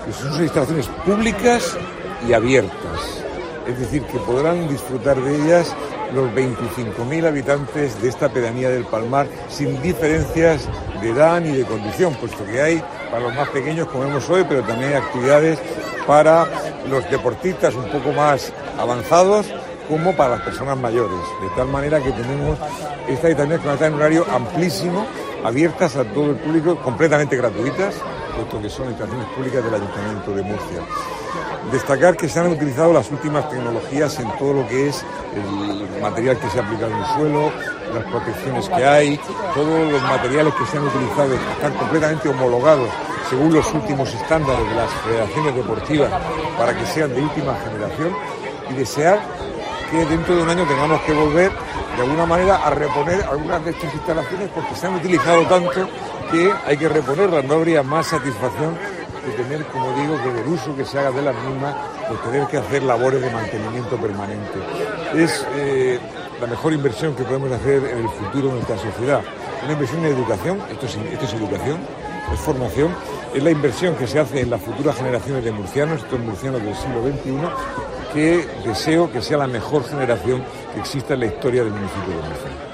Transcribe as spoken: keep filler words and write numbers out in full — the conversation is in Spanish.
que son instalaciones públicas y abiertas, es decir, que podrán disfrutar de ellas los veinticinco mil habitantes de esta pedanía del Palmar sin diferencias de edad ni de condición, puesto que hay para los más pequeños, como vemos hoy, pero también hay actividades para los deportistas un poco más avanzados, como para las personas mayores, de tal manera que tenemos esta habitación que va a estar en un horario amplísimo, abiertas a todo el público, completamente gratuitas, puesto que son instalaciones públicas del Ayuntamiento de Murcia. Destacar que se han utilizado las últimas tecnologías en todo lo que es el material que se ha aplicado en el suelo, las protecciones que hay, todos los materiales que se han utilizado están completamente homologados según los últimos estándares de las federaciones deportivas para que sean de última generación, y desear que dentro de un año tengamos que volver de alguna manera a reponer algunas de estas instalaciones porque se han utilizado tanto que hay que reponerlas. No habría más satisfacción que tener, como digo, que del uso que se haga de las mismas, pues tener que hacer labores de mantenimiento permanente. Es eh, la mejor inversión que podemos hacer en el futuro de nuestra sociedad. Una inversión en educación, esto es, esto es educación, es formación, es la inversión que se hace en las futuras generaciones de murcianos, estos murcianos del siglo veintiuno, que deseo que sea la mejor generación que exista en la historia del municipio de Murcia.